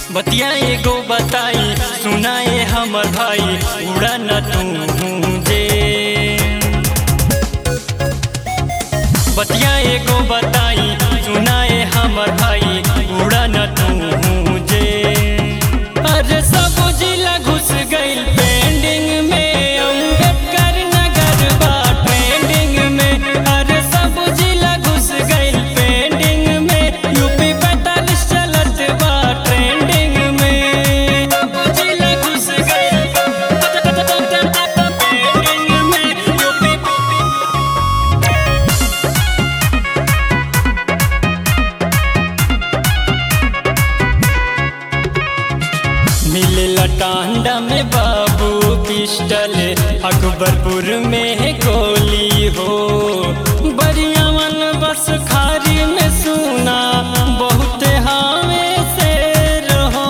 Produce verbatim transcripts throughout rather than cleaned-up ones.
बतिया एगो बताई सुनाए हमर भाई उड़ा न तू जे। बतिया एगो बताई सुनाए हमर भाई उड़ा न तू जे। अरे सब जिला घुस गइल पेंडिंग में, अम्बेडकर नगर बा ट्रेंडिंग में। अरे सब जिला घुस गइल पेंडिंग में, यूपी पैंतालीस चलत बा ट्रेंडिंग में। सब जिला घुस गइल पेंडिंग में, यूपी मिलेला टांडा में बाबू पिस्टल, अकबरपुर में गोली हो। बरियावन बस खारी में सुना बहुत हावे से रहो।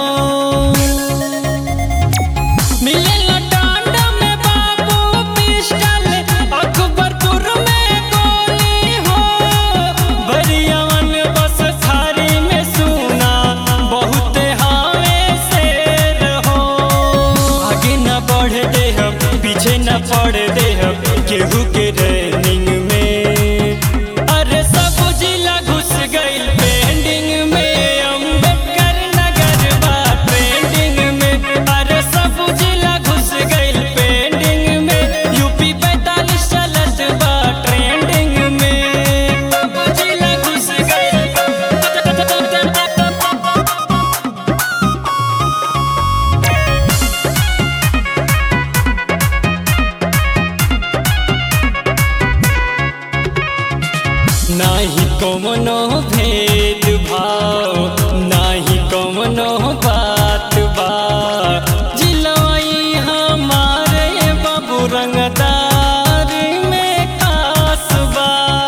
मिलेला टांडा में बाबू पिस्टल, अकबरपुर में गोली हो। बरियावन बस खारी में सुना बहुत हावे से रहो। आगे न बढ़ दे हम, पीछे न पड़ दे हम केहू के रनिंग में। अरे सब जिला घुस गइल पेंडिंग में, अम्बेडकर नगर बा ट्रेंडिंग में। अरे सब जिला घुस गइल पेंडिंग में, यूपी पैंतालीस चलत बा ट्रेंडिंग में। सब जिला घुस गइल नाही कौनो भेद भाव, नाही कौनो बात बा। जिलवाई हमारे बाबू रंगदार में खास बा।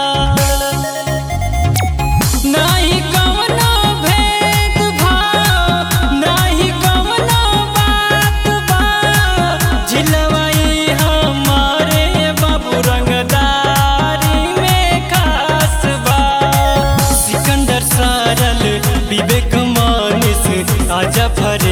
नाही कौनो भेद भाव, नाही कौनो बात बा। जिलवाई हमारे बाबू रंगदार में खास बा। सिकंदर सारल विवेक मानिस आजा फरे